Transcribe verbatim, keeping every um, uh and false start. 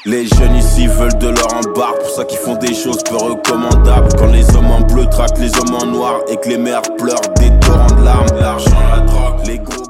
Les jeunes ici veulent de l'or en barre, pour ça qu'ils font des choses peu recommandables. Quand les hommes en bleu traquent les hommes en noir et que les mères pleurent des torrents de larmes. L'argent, la drogue, les gros